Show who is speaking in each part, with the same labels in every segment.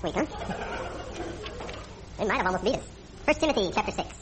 Speaker 1: Wait, huh? They might have almost beat us. 1 Timothy chapter 6.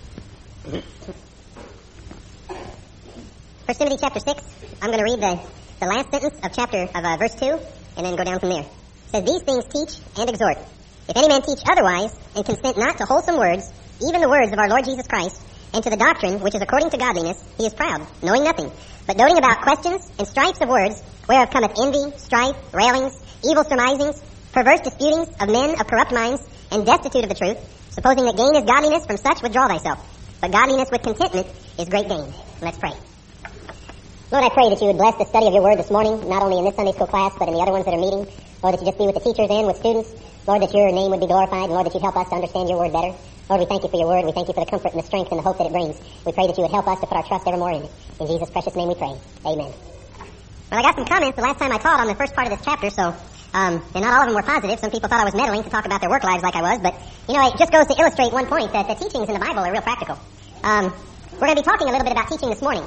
Speaker 1: 1 Timothy chapter 6, I'm going to read the last sentence of verse 2, and then go down from there. It says, "These things teach and exhort. If any man teach otherwise, and consent not to wholesome words, even the words of our Lord Jesus Christ, and to the doctrine which is according to godliness, he is proud, knowing nothing, but doting about questions and strifes of words, whereof cometh envy, strife, railings, evil surmisings, perverse disputings of men of corrupt minds, and destitute of the truth, supposing that gain is godliness, from such withdraw thyself. But godliness with contentment is great gain." Let's pray. Lord, I pray that you would bless the study of your word this morning, not only in this Sunday school class, but in the other ones that are meeting. Lord, that you just be with the teachers and with students. Lord, that your name would be glorified, and Lord, that you'd help us to understand your word better. Lord, we thank you for your word. We thank you for the comfort and the strength and the hope that it brings. We pray that you would help us to put our trust evermore in it. In Jesus' precious name we pray. Amen. Well, I got some comments the last time I taught on the first part of this chapter, so, and not all of them were positive. Some people thought I was meddling to talk about their work lives like I was, but, it just goes to illustrate one point, that the teachings in the Bible are real practical. We're going to be talking a little bit about teaching this morning,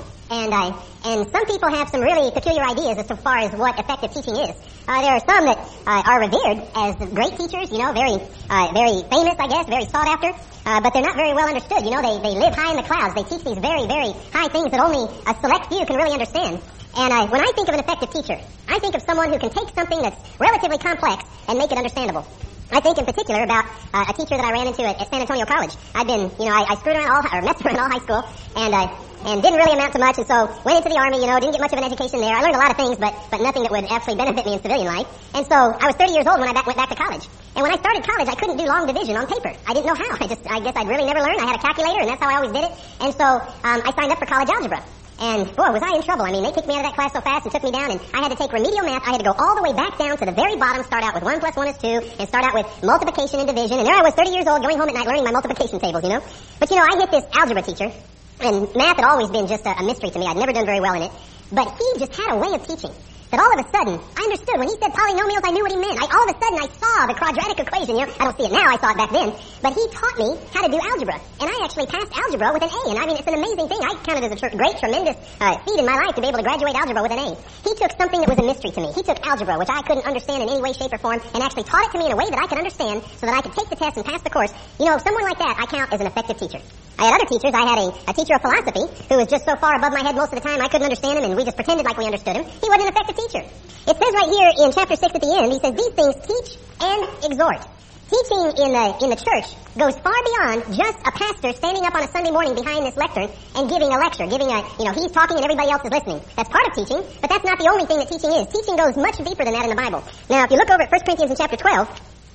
Speaker 1: and some people have some really peculiar ideas as far as what effective teaching is. There are some that are revered as great teachers, very famous, I guess, very sought after, but they're not very well understood. They live high in the clouds. They teach these very, very high things that only a select few can really understand. And when I think of an effective teacher, I think of someone who can take something that's relatively complex and make it understandable. I think in particular about a teacher that I ran into at San Antonio College. I'd been, I screwed around messed around all high school, and didn't really amount to much, and so went into the Army, didn't get much of an education there. I learned a lot of things, but nothing that would actually benefit me in civilian life. And so I was 30 years old when I went back to college. And when I started college, I couldn't do long division on paper. I didn't know how. I guess I'd really never learned. I had a calculator, and that's how I always did it. And so I signed up for college algebra. And boy, was I in trouble. They kicked me out of that class so fast and took me down, and I had to take remedial math. I had to go all the way back down to the very bottom, start out with 1 + 1 is 2, and start out with multiplication and division. And there I was, 30 years old, going home at night learning my multiplication tables, But I hit this algebra teacher, and math had always been just a mystery to me. I'd never done very well in it. But he just had a way of teaching that all of a sudden, I understood. When he said polynomials, I knew what he meant. All of a sudden, I saw the quadratic equation. I don't see it now. I saw it back then. But he taught me how to do algebra. And I actually passed algebra with an A. And it's an amazing thing. I counted as a great, tremendous feat in my life to be able to graduate algebra with an A. He took something that was a mystery to me. He took algebra, which I couldn't understand in any way, shape, or form, and actually taught it to me in a way that I could understand so that I could take the test and pass the course. Someone like that, I count as an effective teacher. I had other teachers. I had a teacher of philosophy who was just so far above my head most of the time I couldn't understand him, and we just pretended like we understood him. He wasn't an effective teacher. It says right here in chapter 6 at the end, he says, "These things teach and exhort." Teaching in the church goes far beyond just a pastor standing up on a Sunday morning behind this lectern and giving a lecture, he's talking and everybody else is listening. That's part of teaching, but that's not the only thing that teaching is. Teaching goes much deeper than that in the Bible. Now, if you look over at 1 Corinthians in chapter 12,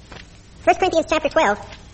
Speaker 1: 1 Corinthians chapter 12,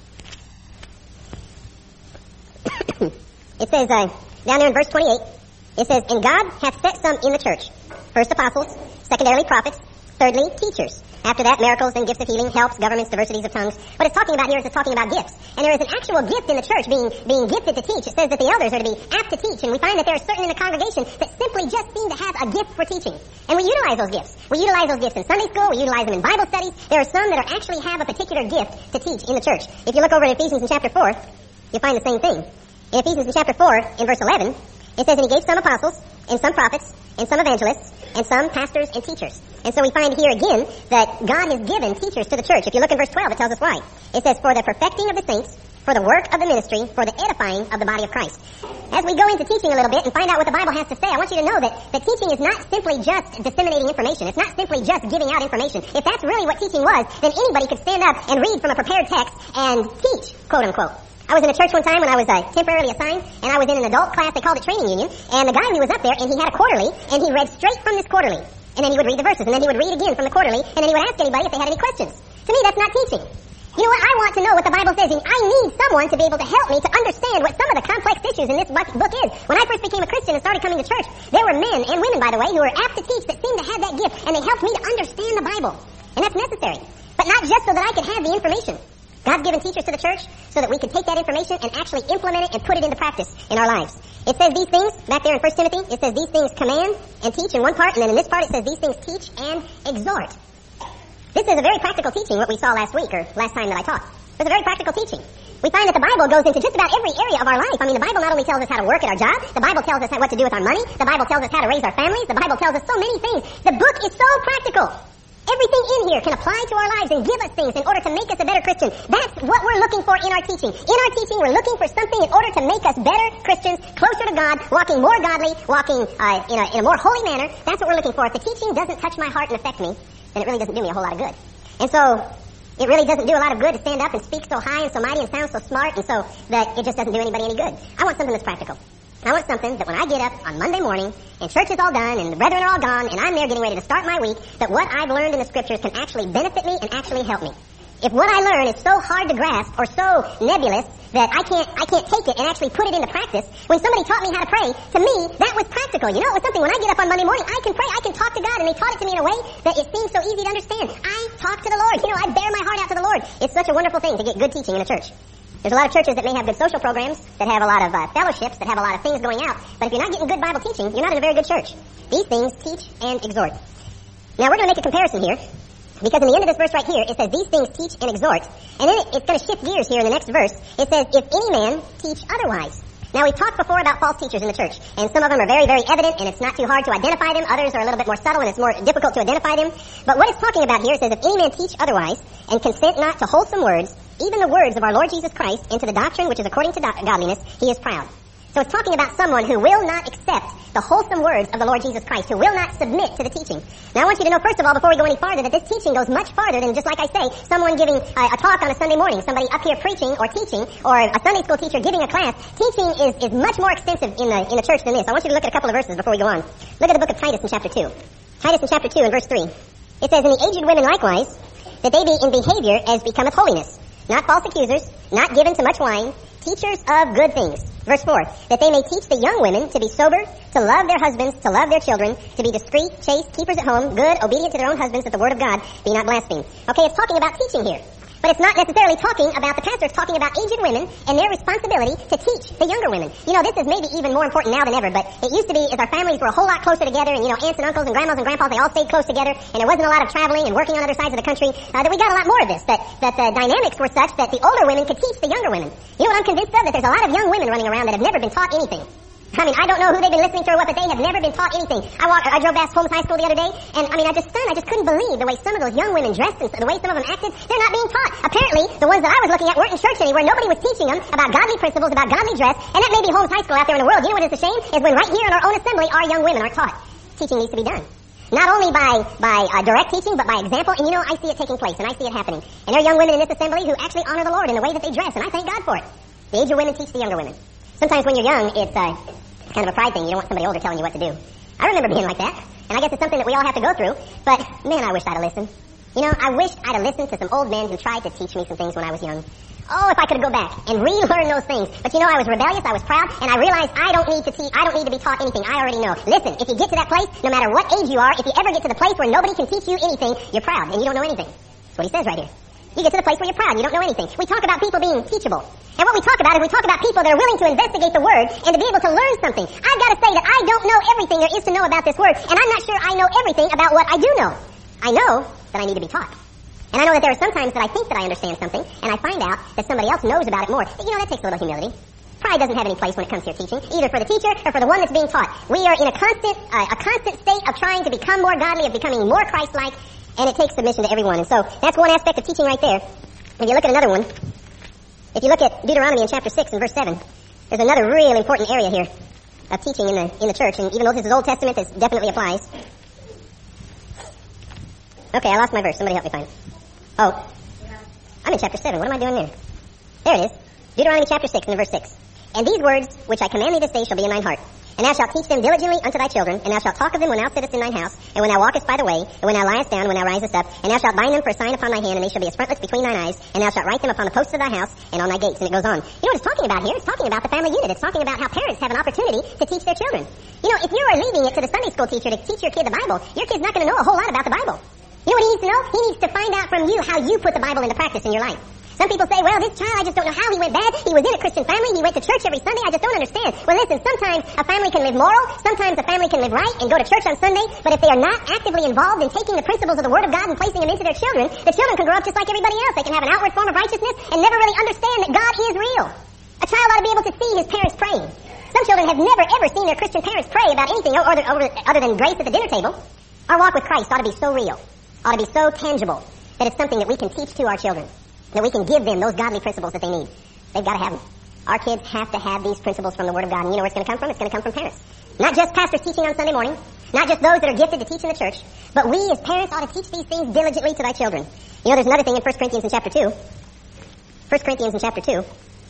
Speaker 1: it says, down there in verse 28, it says, "And God hath set some in the church, first apostles, secondarily prophets, thirdly teachers. After that, miracles, then gifts of healing, helps, governments, diversities of tongues." What it's talking about here is it's talking about gifts. And there is an actual gift in the church being gifted to teach. It says that the elders are to be apt to teach. And we find that there are certain in the congregation that simply just seem to have a gift for teaching. And we utilize those gifts. We utilize those gifts in Sunday school. We utilize them in Bible studies. There are some that actually have a particular gift to teach in the church. If you look over at Ephesians in chapter 4, you'll find the same thing. In Ephesians in chapter 4, in verse 11, it says, "And he gave some apostles, and some prophets, and some evangelists, and some pastors and teachers." And so we find here again that God has given teachers to the church. If you look in verse 12, it tells us why. It says, "For the perfecting of the saints, for the work of the ministry, for the edifying of the body of Christ." As we go into teaching a little bit and find out what the Bible has to say, I want you to know that teaching is not simply just disseminating information. It's not simply just giving out information. If that's really what teaching was, then anybody could stand up and read from a prepared text and teach, quote unquote. I was in a church one time when I was temporarily assigned, and I was in an adult class. They called it training union, and the guy who was up there, and he had a quarterly, and he read straight from this quarterly. And then he would read the verses, and then he would read again from the quarterly, and then he would ask anybody if they had any questions. To me, that's not teaching. You know what? I want to know what the Bible says, and I need someone to be able to help me to understand what some of the complex issues in this book is. When I first became a Christian and started coming to church, there were men and women, by the way, who were apt to teach that seemed to have that gift, and they helped me to understand the Bible. And that's necessary. But not just so that I could have the information. God's given teachers to the church so that we can take that information and actually implement it and put it into practice in our lives. It says these things, back there in 1 Timothy, it says these things command and teach in one part, and then in this part it says these things teach and exhort. This is a very practical teaching, what we saw last week, or last time that I taught. It's a very practical teaching. We find that the Bible goes into just about every area of our life. The Bible not only tells us how to work at our job, the Bible tells us what to do with our money, the Bible tells us how to raise our families, the Bible tells us so many things. The book is so practical. Everything in here can apply to our lives and give us things in order to make us a better Christian. That's what we're looking for in our teaching. In our teaching, we're looking for something in order to make us better Christians, closer to God, walking more godly, walking in a more holy manner. That's what we're looking for. If the teaching doesn't touch my heart and affect me, then it really doesn't do me a whole lot of good. And so, it really doesn't do a lot of good to stand up and speak so high and so mighty and sound so smart, and so that it just doesn't do anybody any good. I want something that's practical. I want something that when I get up on Monday morning and church is all done and the brethren are all gone and I'm there getting ready to start my week, that what I've learned in the scriptures can actually benefit me and actually help me. If what I learn is so hard to grasp or so nebulous that I can't take it and actually put it into practice, when somebody taught me how to pray, to me, that was practical. You know, it was something when I get up on Monday morning, I can pray, I can talk to God, and they taught it to me in a way that it seems so easy to understand. I talk to the Lord. You know, I bear my heart out to the Lord. It's such a wonderful thing to get good teaching in a church. There's a lot of churches that may have good social programs, that have a lot of fellowships, that have a lot of things going out, but if you're not getting good Bible teaching, you're not in a very good church. These things teach and exhort. Now, we're going to make a comparison here, because in the end of this verse right here, it says, these things teach and exhort. And then it's going to shift gears here in the next verse. It says, if any man teach otherwise. Now, we've talked before about false teachers in the church, and some of them are very, very evident, and it's not too hard to identify them. Others are a little bit more subtle, and it's more difficult to identify them. But what it's talking about here, it says, if any man teach otherwise, and consent not to wholesome words, even the words of our Lord Jesus Christ, into the doctrine which is according to godliness, he is proud. So it's talking about someone who will not accept the wholesome words of the Lord Jesus Christ, who will not submit to the teaching. Now I want you to know, first of all, before we go any farther, that this teaching goes much farther than just like I say, someone giving a talk on a Sunday morning, somebody up here preaching or teaching, or a Sunday school teacher giving a class. Teaching is much more extensive in the church than this. I want you to look at a couple of verses before we go on. Look at the book of Titus in chapter 2. Titus in chapter 2 and verse 3. It says, and the aged women likewise, that they be in behavior as becometh holiness, not false accusers, not given to much wine, teachers of good things. Verse 4, that they may teach the young women to be sober, to love their husbands, to love their children, to be discreet, chaste, keepers at home, good, obedient to their own husbands, that the word of God be not blasphemed. Okay, it's talking about teaching here. But it's not necessarily talking about the pastor. It's talking about aged women and their responsibility to teach the younger women. You know, this is maybe even more important now than ever, but it used to be as our families were a whole lot closer together, and, you know, aunts and uncles and grandmas and grandpas, they all stayed close together, and there wasn't a lot of traveling and working on other sides of the country, that we got a lot more of this, that the dynamics were such that the older women could teach the younger women. You know what I'm convinced of? That there's a lot of young women running around that have never been taught anything. I mean, I don't know who they've been listening to or what, but they have never been taught anything. I drove past Holmes High School the other day, and I mean, I just couldn't believe the way some of those young women dressed and the way some of them acted. They're not being taught. Apparently, the ones that I was looking at weren't in church anywhere. Nobody was teaching them about godly principles, about godly dress, and that may be Holmes High School out there in the world. You know what is a shame? Is when right here in our own assembly, our young women aren't taught. Teaching needs to be done. Not only by direct teaching, but by example, and you know, I see it taking place, and I see it happening. And there are young women in this assembly who actually honor the Lord in the way that they dress, and I thank God for it. The aged women teach the younger women. Sometimes when you're young, it's kind of a pride thing. You don't want somebody older telling you what to do. I remember being like that, and I guess it's something that we all have to go through, but man, I wished I'd have listened. You know, I wished I'd have listened to some old men who tried to teach me some things when I was young. Oh, if I could go back and relearn those things. But you know, I was rebellious, I was proud, and I realized I don't need to be taught anything. I already know. Listen, if you get to that place, no matter what age you are, if you ever get to the place where nobody can teach you anything, you're proud, and you don't know anything. That's what he says right here. You get to the place where you're proud, you don't know anything. We talk about people being teachable. And what we talk about is we talk about people that are willing to investigate the Word and to be able to learn something. I've got to say that I don't know everything there is to know about this Word, and I'm not sure I know everything about what I do know. I know that I need to be taught. And I know that there are some times that I think that I understand something, and I find out that somebody else knows about it more. But, you know, that takes a little humility. Pride doesn't have any place when it comes to your teaching, either for the teacher or for the one that's being taught. We are in a constant state of trying to become more godly, of becoming more Christ-like, and it takes submission to everyone. And so that's one aspect of teaching right there. If you look at another one, if you look at Deuteronomy in chapter 6 and verse 7, there's another really important area here of teaching in the church. And even though this is Old Testament, this definitely applies. Okay, I lost my verse. Somebody help me find it. Oh, I'm in chapter 7. What am I doing there? There it is. Deuteronomy chapter 6 and verse 6. And these words which I command thee this day shall be in thine heart. And thou shalt teach them diligently unto thy children, and thou shalt talk of them when thou sittest in thine house, and when thou walkest by the way, and when thou liest down, when thou risest up, and thou shalt bind them for a sign upon thy hand, and they shall be as frontlets between thine eyes, and thou shalt write them upon the posts of thy house, and on thy gates. And it goes on. You know what it's talking about here? It's talking about the family unit. It's talking about how parents have an opportunity to teach their children. You know, if you are leaving it to the Sunday school teacher to teach your kid the Bible, your kid's not going to know a whole lot about the Bible. You know what he needs to know? He needs to find out from you how you put the Bible into practice in your life. Some people say, well, this child, I just don't know how he went bad. He was in a Christian family. He went to church every Sunday. I just don't understand. Well, listen, sometimes a family can live moral. Sometimes a family can live right and go to church on Sunday. But if they are not actively involved in taking the principles of the Word of God and placing them into their children, the children can grow up just like everybody else. They can have an outward form of righteousness and never really understand that God is real. A child ought to be able to see his parents praying. Some children have never, ever seen their Christian parents pray about anything other than grace at the dinner table. Our walk with Christ ought to be so real. ought to be so tangible that it's something that we can teach to our children, that we can give them those godly principles that they need. They've got to have them. Our kids have to have these principles from the Word of God. And you know where it's going to come from? It's going to come from parents. Not just pastors teaching on Sunday morning, not just those that are gifted to teach in the church, but we as parents ought to teach these things diligently to thy children. You know, there's another thing in 1 Corinthians in chapter 2. 1 Corinthians in chapter 2.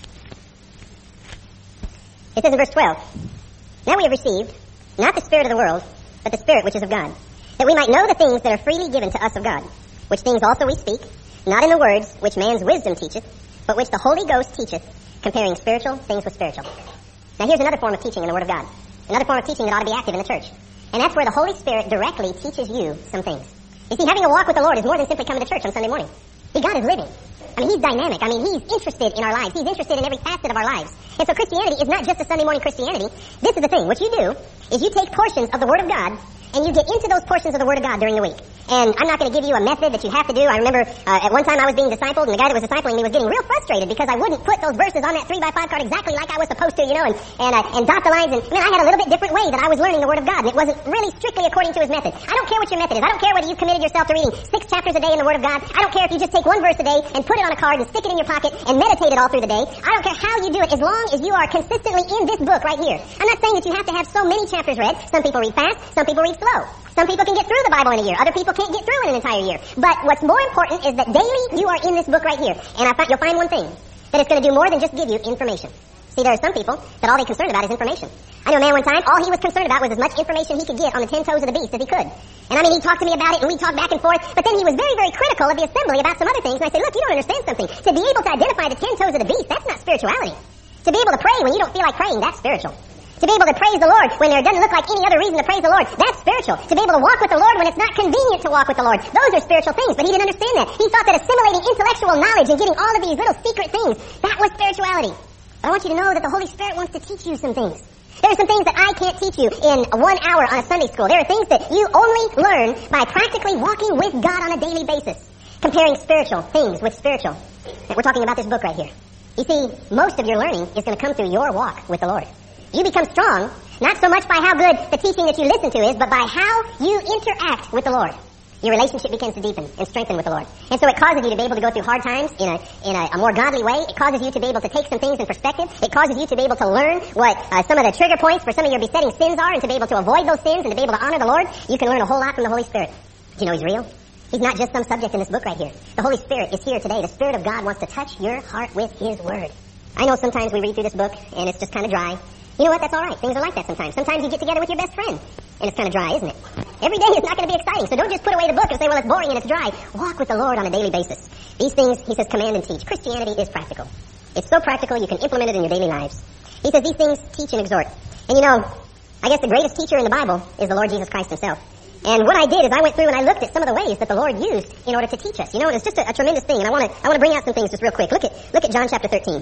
Speaker 1: It says in verse 12, now we have received not the spirit of the world, but the Spirit which is of God, that we might know the things that are freely given to us of God, which things also we speak, not in the words which man's wisdom teacheth, but which the Holy Ghost teacheth, comparing spiritual things with spiritual. Now here's another form of teaching in the Word of God. Another form of teaching that ought to be active in the church. And that's where the Holy Spirit directly teaches you some things. You see, having a walk with the Lord is more than simply coming to church on Sunday morning. See, God is living. I mean, He's dynamic. I mean, He's interested in our lives. He's interested in every facet of our lives. And so Christianity is not just a Sunday morning Christianity. This is the thing. What you do is you take portions of the Word of God and you get into those portions of the Word of God during the week. And I'm not going to give you a method that you have to do. I remember at one time I was being discipled, and the guy that was discipling me was getting real frustrated because I wouldn't put those verses on that 3x5 card exactly like I was supposed to, you know, and dot the lines. And man, I had a little bit different way that I was learning the Word of God, and it wasn't really strictly according to his method. I don't care what your method is. I don't care whether you've committed yourself to reading 6 chapters a day in the Word of God. I don't care if you just take 1 verse a day and put it on a card and stick it in your pocket and meditate it all through the day. I don't care how you do it, as long as you are consistently in this book right here. I'm not saying that you have to have so many chapters read. Some people read fast, some people read slow. Some people can get through the Bible in a year. Other people can't get through in an entire year. But what's more important is that daily you are in this book right here. And you'll find one thing, that it's going to do more than just give you information. See, there are some people that all they're concerned about is information. I know a man one time, all he was concerned about was as much information he could get on the 10 toes of the beast as he could. And I mean, he talked to me about it, and we talked back and forth, but then he was very, very critical of the assembly about some other things, and I said, look, you don't understand something. To be able to identify the 10 toes of the beast, that's not spirituality. To be able to pray when you don't feel like praying, that's spiritual. To be able to praise the Lord when there doesn't look like any other reason to praise the Lord, that's spiritual. To be able to walk with the Lord when it's not convenient to walk with the Lord, those are spiritual things. But he didn't understand that. He thought that assimilating intellectual knowledge and getting all of these little secret things, that was spirituality. But I want you to know that the Holy Spirit wants to teach you some things. There are some things that I can't teach you in 1 hour on a Sunday school. There are things that you only learn by practically walking with God on a daily basis, comparing spiritual things with spiritual. And we're talking about this book right here. You see, most of your learning is going to come through your walk with the Lord. You become strong, not so much by how good the teaching that you listen to is, but by how you interact with the Lord. Your relationship begins to deepen and strengthen with the Lord. And so it causes you to be able to go through hard times in a more godly way. It causes you to be able to take some things in perspective. It causes you to be able to learn what some of the trigger points for some of your besetting sins are, and to be able to avoid those sins and to be able to honor the Lord. You can learn a whole lot from the Holy Spirit. Do you know He's real? He's not just some subject in this book right here. The Holy Spirit is here today. The Spirit of God wants to touch your heart with His Word. I know sometimes we read through this book and it's just kind of dry. You know what? That's all right. Things are like that sometimes. Sometimes you get together with your best friend, and it's kind of dry, isn't it? Every day is not going to be exciting, so don't just put away the book and say, well, it's boring and it's dry. Walk with the Lord on a daily basis. These things, he says, command and teach. Christianity is practical. It's so practical you can implement it in your daily lives. He says these things teach and exhort. And you know, I guess the greatest teacher in the Bible is the Lord Jesus Christ Himself. And what I did is I went through and I looked at some of the ways that the Lord used in order to teach us. You know, it's just a tremendous thing, and I want to bring out some things just real quick. Look at John chapter 13.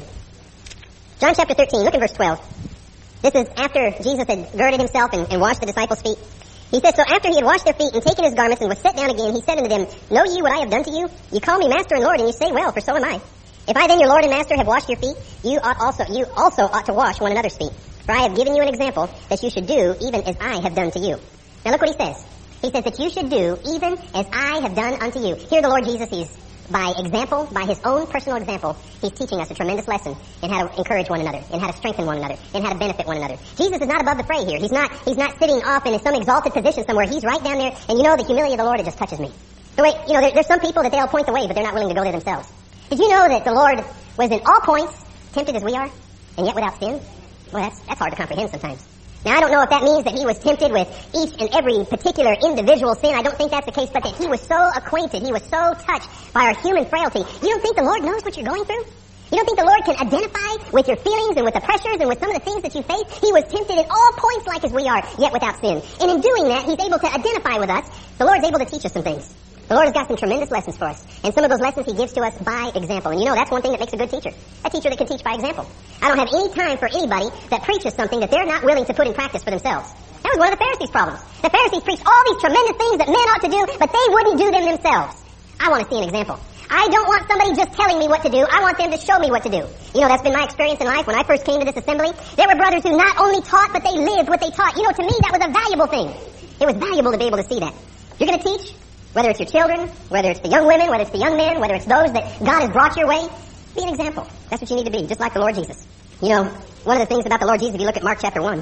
Speaker 1: John chapter 13, look at verse 12. This is after Jesus had girded Himself and washed the disciples' feet. He says, so after He had washed their feet and taken His garments and was set down again, He said unto them, know ye what I have done to you? You call me Master and Lord, and you say, well, for so am I. If I then, your Lord and Master, have washed your feet, you also ought to wash one another's feet. For I have given you an example that you should do even as I have done to you. Now look what He says. He says that you should do even as I have done unto you. Here the Lord Jesus, He's by example, by His own personal example, He's teaching us a tremendous lesson in how to encourage one another, in how to strengthen one another, in how to benefit one another. Jesus is not above the fray here. He's not sitting off in some exalted position somewhere. He's right down there, and you know the humility of the Lord, it just touches me. The way, you know, there's some people that they'll point the way, but they're not willing to go there themselves. Did you know that the Lord was in all points tempted as we are, and yet without sin? Well, that's hard to comprehend sometimes. Now, I don't know if that means that He was tempted with each and every particular individual sin. I don't think that's the case, but that He was so acquainted, He was so touched by our human frailty. You don't think the Lord knows what you're going through? You don't think the Lord can identify with your feelings and with the pressures and with some of the things that you face? He was tempted at all points like as we are, yet without sin. And in doing that, He's able to identify with us. The Lord's able to teach us some things. The Lord has got some tremendous lessons for us. And some of those lessons He gives to us by example. And you know, that's one thing that makes a good teacher. A teacher that can teach by example. I don't have any time for anybody that preaches something that they're not willing to put in practice for themselves. That was one of the Pharisees' problems. The Pharisees preached all these tremendous things that men ought to do, but they wouldn't do them themselves. I want to see an example. I don't want somebody just telling me what to do. I want them to show me what to do. You know, that's been my experience in life. When I first came to this assembly, there were brothers who not only taught, but they lived what they taught. You know, to me, that was a valuable thing. It was valuable to be able to see that. You're going to teach? Whether it's your children, whether it's the young women, whether it's the young men, whether it's those that God has brought your way, be an example. That's what you need to be, just like the Lord Jesus. You know, one of the things about the Lord Jesus, if you look at Mark chapter 1,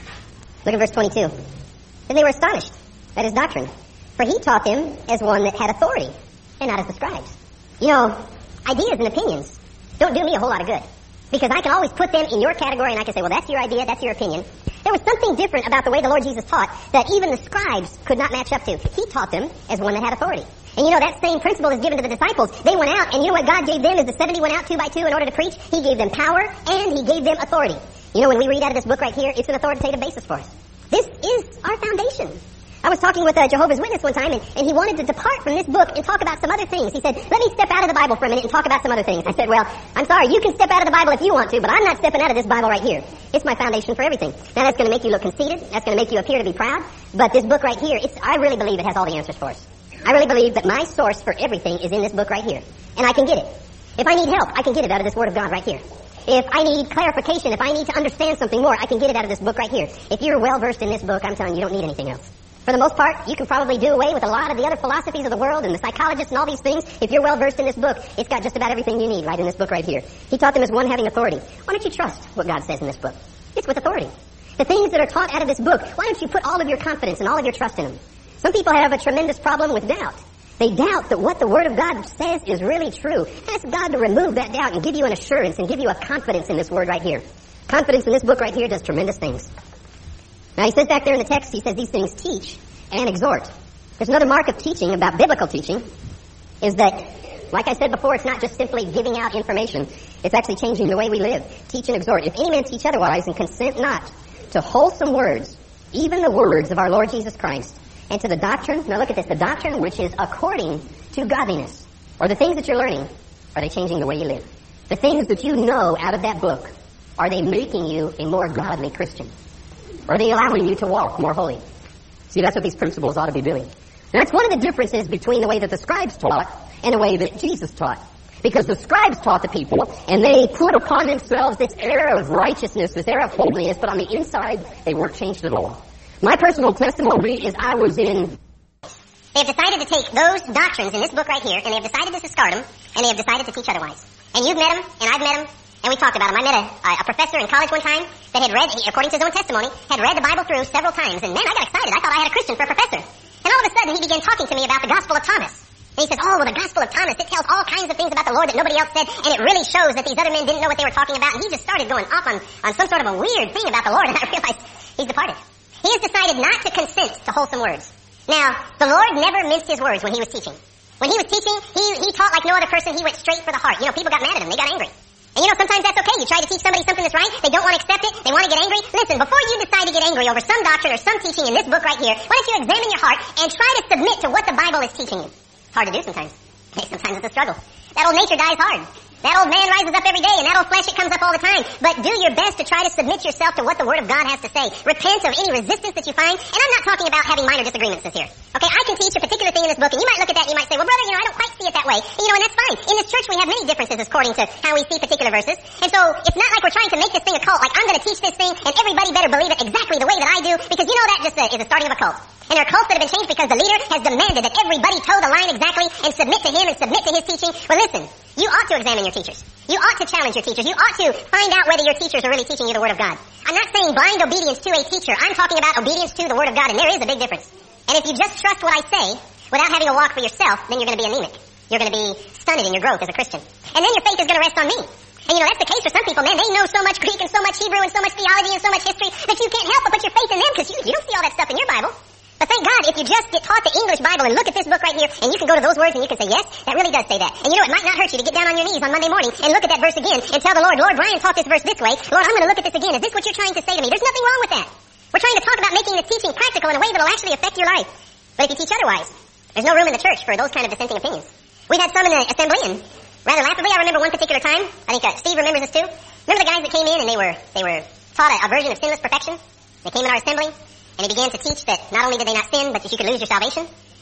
Speaker 1: look at verse 22. And they were astonished at his doctrine, for he taught them as one that had authority, and not as the scribes. You know, ideas and opinions don't do me a whole lot of good, because I can always put them in your category, and I can say, well, that's your idea, that's your opinion. There was something different about the way the Lord Jesus taught that even the scribes could not match up to. He taught them as one that had authority. And you know, that same principle is given to the disciples. They went out, and you know what God gave them as the 70 went out 2 by 2 in order to preach? He gave them power, and He gave them authority. You know, when we read out of this book right here, it's an authoritative basis for us. This is our foundation. I was talking with a Jehovah's Witness one time, and he wanted to depart from this book and talk about some other things. He said, let me step out of the Bible for a minute and talk about some other things. I said, well, I'm sorry, you can step out of the Bible if you want to, but I'm not stepping out of this Bible right here. It's my foundation for everything. Now, that's going to make you look conceited. That's going to make you appear to be proud. But this book right here, I really believe it has all the answers for us. I really believe that my source for everything is in this book right here. And I can get it. If I need help, I can get it out of this Word of God right here. If I need clarification, if I need to understand something more, I can get it out of this book right here. If you're well versed in this book, I'm telling you, you don't need anything else. For the most part, you can probably do away with a lot of the other philosophies of the world and the psychologists and all these things. If you're well versed in this book, it's got just about everything you need right in this book right here. He taught them as one having authority. Why don't you trust what God says in this book? It's with authority. The things that are taught out of this book, why don't you put all of your confidence and all of your trust in them? Some people have a tremendous problem with doubt. They doubt that what the Word of God says is really true. Ask God to remove that doubt and give you an assurance and give you a confidence in this Word right here. Confidence in this book right here does tremendous things. Now, he says back there in the text, he says these things teach and exhort. There's another mark of teaching about biblical teaching is that, like I said before, it's not just simply giving out information. It's actually changing the way we live. Teach and exhort. If any man teach otherwise and consent not to wholesome words, even the words of our Lord Jesus Christ, and to the doctrine, now look at this, the doctrine which is according to godliness, or the things that you're learning, are they changing the way you live? The things that you know out of that book, are they making you a more godly Christian? Are they allowing you to walk more holy? See, that's what these principles ought to be doing. And that's one of the differences between the way that the scribes taught and the way that Jesus taught. Because the scribes taught the people, and they put upon themselves this air of righteousness, this air of holiness, but on the inside, they weren't changed at all. My personal testimony is I was in...
Speaker 2: They have decided to take those doctrines in this book right here, and they have decided to discard them, and they have decided to teach otherwise. And you've met them, and I've met them, and we talked about them. I met a professor in college one time that had read, according to his own testimony, had read the Bible through several times. And man, I got excited. I thought I had a Christian for a professor. And all of a sudden, he began talking to me about the Gospel of Thomas. And he says, oh, well, the Gospel of Thomas, it tells all kinds of things about the Lord that nobody else said, and it really shows that these other men didn't know what they were talking about. And he just started going off on some sort of a weird thing about the Lord, and I realized he's departed. He has decided not to consent to wholesome words. Now, the Lord never minced his words when he was teaching. When he was teaching, he taught like no other person. He went straight for the heart. You know, people got mad at him. They got angry. And you know, sometimes that's okay. You try to teach somebody something that's right. They don't want to accept it. They want to get angry. Listen, before you decide to get angry over some doctrine or some teaching in this book right here, why don't you examine your heart and try to submit to what the Bible is teaching you? It's hard to do sometimes. Okay, sometimes it's a struggle. That old nature dies hard. That old man rises up every day, and that old flesh, it comes up all the time. But do your best to try to submit yourself to what the Word of God has to say. Repent of any resistance that you find. And I'm not talking about having minor disagreements here. Okay, I can teach a particular thing in this book, and you might look at that and you might say, well, brother, you know, I don't quite see it that way. And, you know, and that's fine. In this church, we have many differences according to how we see particular verses. And so it's not like we're trying to make this thing a cult. Like, I'm going to teach this thing, and everybody better believe it exactly the way that I do, because you know that just is a starting of a cult. And there are cults that have been changed because the leader has demanded that everybody toe the line exactly and submit to him and submit to his teaching. Well, listen, you ought to examine your teachers. You ought to challenge your teachers. You ought to find out whether your teachers are really teaching you the Word of God. I'm not saying blind obedience to a teacher. I'm talking about obedience to the Word of God, and there is a big difference. And if you just trust what I say without having to walk for yourself, then you're going to be anemic. You're going to be stunted in your growth as a Christian. And then your faith is going to rest on me. And you know, that's the case for some people, man. They know so much Greek and so much Hebrew and so much theology and so much history that you can't help but put your faith in them because you don't see all that stuff in your Bible. But thank God, if you just get taught the English Bible and look at this book right here, and you can go to those words and you can say, yes, that really does say that. And you know, it might not hurt you to get down on your knees on Monday morning and look at that verse again and tell the Lord, Lord, Brian taught this verse this way. Lord, I'm going to look at this again. Is this what you're trying to say to me? There's nothing wrong with that. We're trying to talk about making this teaching practical in a way that will actually affect your life. But if you teach otherwise, there's no room in the church for those kind of dissenting opinions. We've had some in the assembly, and rather laughably, I remember one particular time, I think Steve remembers this too. Remember the guys that came in and they were taught a version of sinless perfection? They came in our assembly, and he began to teach that not only did they not sin, but that you could lose your salvation.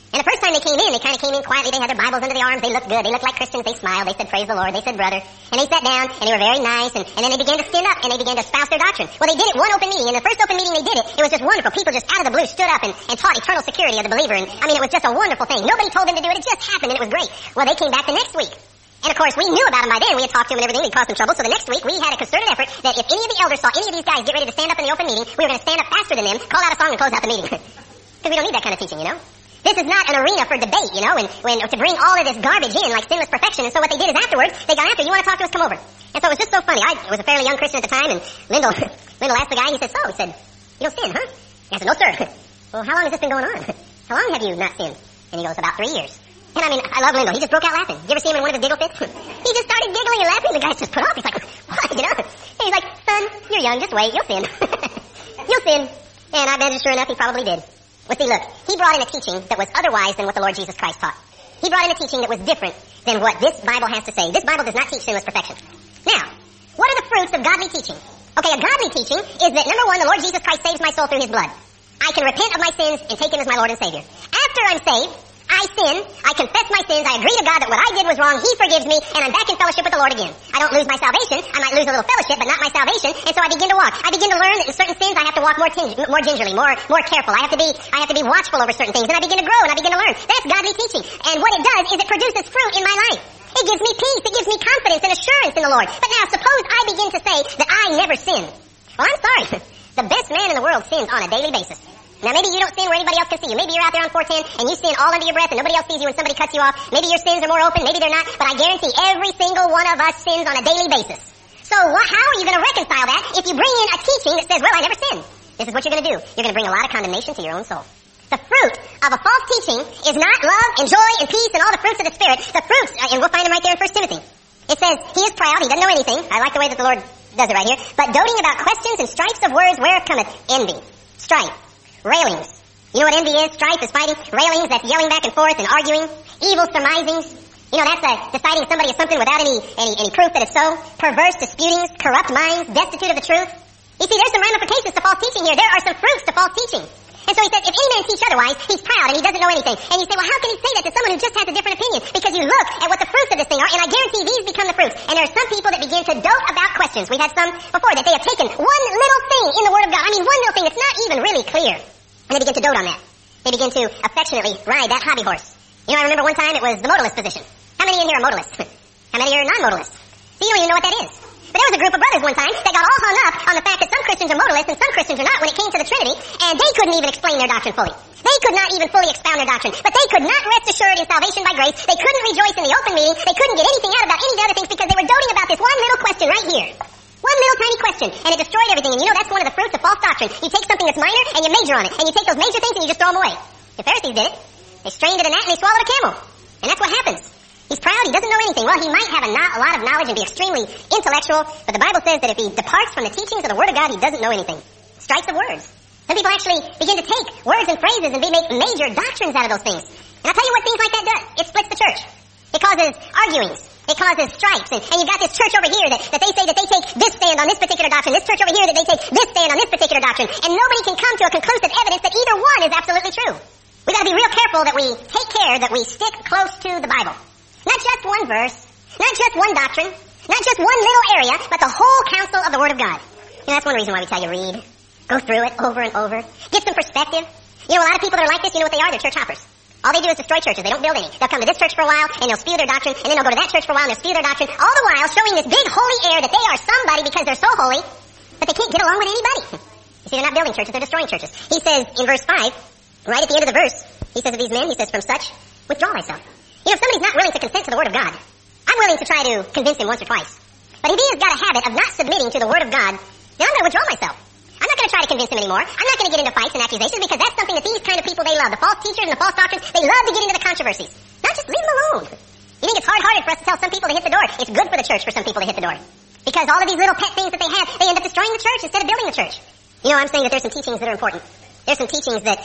Speaker 2: And the first time they came in, they kind of came in quietly. They had their Bibles under their arms. They looked good. They looked like Christians. They smiled. They said, praise the Lord. They said, brother. And they sat down, and they were very nice. And then they began to stand up, and they began to espouse their doctrine. Well, they did it one open meeting. In the first open meeting they did it, it was just wonderful. People just out of the blue stood up and taught eternal security of the believer. And, I mean, it was just a wonderful thing. Nobody told them to do it. It just happened, and it was great. Well, they came back the next week. And of course, we knew about them by then. We had talked to them and everything. We caused them trouble. So the next week, we had a concerted effort that if any of the elders saw any of these guys get ready to stand up in the open meeting, we were going to stand up faster than them, call out a song, and close out the meeting. Because we don't need that kind of teaching, you know? This is not an arena for debate, you know, when to bring all of this garbage in, like sinless perfection. And so what they did is afterwards, they got after, you want to talk to us, come over. And so it was just so funny. I was a fairly young Christian at the time, and Lyndall asked the guy, he said, so, he said, you don't sin, huh? I said, no, sir. Well, how long has this been going on? How long have you not sinned? And he goes, about 3 years. And I mean, I love Lyndall. He just broke out laughing. You ever see him in one of his giggle fits? He just started giggling and laughing. The guy's just put off. He's like, what, you know? And he's like, son, you're young, just wait, you'll sin. You'll sin. And I bet sure enough, he probably did. Well, see, look, he brought in a teaching that was otherwise than what the Lord Jesus Christ taught. He brought in a teaching that was different than what this Bible has to say. This Bible does not teach sinless perfection. Now, what are the fruits of godly teaching? Okay, a godly teaching is that, number one, the Lord Jesus Christ saves my soul through his blood. I can repent of my sins and take him as my Lord and Savior. After I'm saved, I sin, I confess my sins, I agree to God that what I did was wrong, he forgives me, and I'm back in fellowship with the Lord again. I don't lose my salvation, I might lose a little fellowship, but not my salvation, and so I begin to walk. I begin to learn that in certain sins I have to walk more gingerly, more careful. I have to be watchful over certain things, and I begin to grow, and I begin to learn. That's godly teaching. And what it does is it produces fruit in my life. It gives me peace, it gives me confidence and assurance in the Lord. But now, suppose I begin to say that I never sin. Well, I'm sorry. The best man in the world sins on a daily basis. Now maybe you don't sin where anybody else can see you. Maybe you're out there on 410 and you sin all under your breath and nobody else sees you when somebody cuts you off. Maybe your sins are more open, maybe they're not. But I guarantee every single one of us sins on a daily basis. So how are you going to reconcile that if you bring in a teaching that says, well, I never sinned? This is what you're going to do. You're going to bring a lot of condemnation to your own soul. The fruit of a false teaching is not love and joy and peace and all the fruits of the Spirit. The fruits, and we'll find them right there in 1 Timothy. It says, he is proud, he doesn't know anything. I like the way that the Lord does it right here. But doting about questions and strifes of words whereof cometh envy, strife, railings. You know what envy is? Strife is fighting. Railings, that's yelling back and forth and arguing. Evil surmisings. You know, that's deciding somebody is something without any proof that it's so. Perverse disputings, corrupt minds, destitute of the truth. You see, there's some ramifications to false teaching here. There are some fruits to false teaching. And so he says, if any man teach otherwise, he's proud and he doesn't know anything. And you say, well, how can he say that to someone who just has a different opinion? Because you look at what the fruits of this thing are, and I guarantee these become the fruits. And there are some people that begin to dote about questions. We had some before that they have taken one little thing in the Word of God. I mean, one little thing that's not even really clear. And they begin to dote on that. They begin to affectionately ride that hobby horse. You know, I remember one time it was the modalist position. How many in here are modalists? How many are non-modalists? So you don't even know what that is. But there was a group of brothers one time that got all hung up on the fact that some Christians are modalists and some Christians are not when it came to the Trinity, and they couldn't even explain their doctrine fully. They could not even fully expound their doctrine. But they could not rest assured in salvation by grace. They couldn't rejoice in the open meeting. They couldn't get anything out about any of the other things because they were doting about this one little question right here. One little tiny question, and it destroyed everything. And you know that's one of the fruits of false doctrine. You take something that's minor, and you major on it. And you take those major things and you just throw them away. The Pharisees did it. They strained at a gnat and they swallowed a camel. And that's what happens. He's proud, he doesn't know anything. Well, he might have a lot of knowledge and be extremely intellectual, but the Bible says that if he departs from the teachings of the Word of God, he doesn't know anything. Strikes of words. Some people actually begin to take words and phrases and make major doctrines out of those things. And I'll tell you what things like that does. It splits the church. It causes arguings. It causes stripes. And you've got this church over here that they say that they take this stand on this particular doctrine. This church over here that they take this stand on this particular doctrine. And nobody can come to a conclusive evidence that either one is absolutely true. We gotta be real careful that we take care that we stick close to the Bible. Not just one verse, not just one doctrine, not just one little area, but the whole counsel of the Word of God. You know, that's one reason why we tell you read. Go through it over and over. Get some perspective. You know, a lot of people that are like this, you know what they are? They're church hoppers. All they do is destroy churches. They don't build any. They'll come to this church for a while, and they'll spew their doctrine, and then they'll go to that church for a while, and they'll spew their doctrine, all the while showing this big holy air that they are somebody because they're so holy, but they can't get along with anybody. You see, they're not building churches, they're destroying churches. He says in verse 5, right at the end of the verse, he says of these men, he says, from such, withdraw thyself. You know, if somebody's not willing to consent to the Word of God, I'm willing to try to convince him once or twice. But if he has got a habit of not submitting to the Word of God, then I'm going to withdraw myself. I'm not going to try to convince him anymore. I'm not going to get into fights and accusations because that's something that these kind of people, they love. The false teachers and the false doctrines, they love to get into the controversies. Not just leave them alone. You think it's hard-hearted for us to tell some people to hit the door? It's good for the church for some people to hit the door. Because all of these little pet things that they have, they end up destroying the church instead of building the church. You know, I'm saying that there's some teachings that are important. There's some teachings that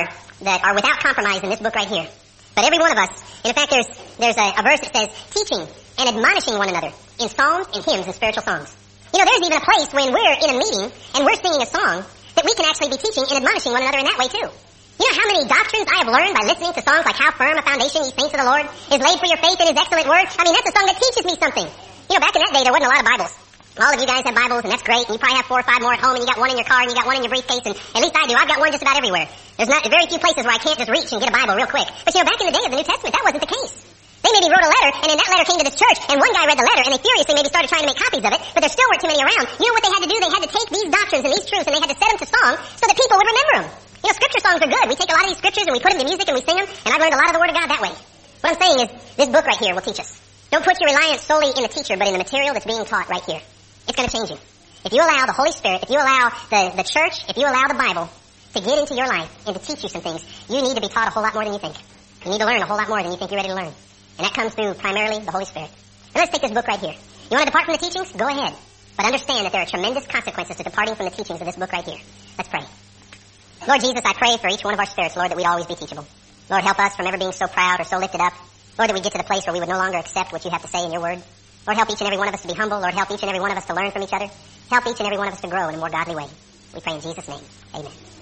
Speaker 2: are without compromise in this book right here. But every one of us, and in fact there's a verse that says, teaching and admonishing one another in psalms and hymns and spiritual songs. You know, there's even a place when we're in a meeting and we're singing a song that we can actually be teaching and admonishing one another in that way too. You You know how many doctrines I have learned by listening to songs like How Firm a Foundation Ye Saints of the Lord is laid for your faith in His excellent word? I mean, that's a song that teaches me something. You know, back in that day, there wasn't a lot of Bibles. All of you guys have Bibles, and that's great, and you probably have 4 or 5 more at home, and you got one in your car, and you got one in your briefcase, and at least I do. I've got one just about everywhere. There's not very few places where I can't just reach and get a Bible real quick. But you know, back in the day of the New Testament, that wasn't the case. They maybe wrote a letter, and then that letter came to this church, and one guy read the letter, and they furiously maybe started trying to make copies of it, but there still weren't too many around. You know what they had to do? They had to take these doctrines and these truths, and they had to set them to song so that people would remember them. You know, scripture songs are good. We take a lot of these scriptures, and we put them to music, and we sing them, and I've learned a lot of the Word of God that way. What I'm saying is, this book right here will teach us. Don't put your reliance solely in the teacher, but in the material that's being taught right here. It's going to change you. If you allow the Holy Spirit, if you allow the church, if you allow the Bible to get into your life and to teach you some things, you need to be taught a whole lot more than you think. You need to learn a whole lot more than you think you're ready to learn. And that comes through primarily the Holy Spirit. And let's take this book right here. You want to depart from the teachings? Go ahead. But understand that there are tremendous consequences to departing from the teachings of this book right here. Let's pray. Lord Jesus, I pray for each one of our spirits, Lord, that we'd always be teachable. Lord, help us from ever being so proud or so lifted up. Lord, that we get to the place where we would no longer accept what you have to say in your word. Lord, help each and every one of us to be humble. Lord, help each and every one of us to learn from each other. Help each and every one of us to grow in a more godly way. We pray in Jesus' name. Amen.